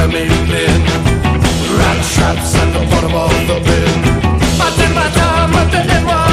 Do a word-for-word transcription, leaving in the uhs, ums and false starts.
mermaid bin. Rat traps at the bottom of the bin. I did my time at the N Y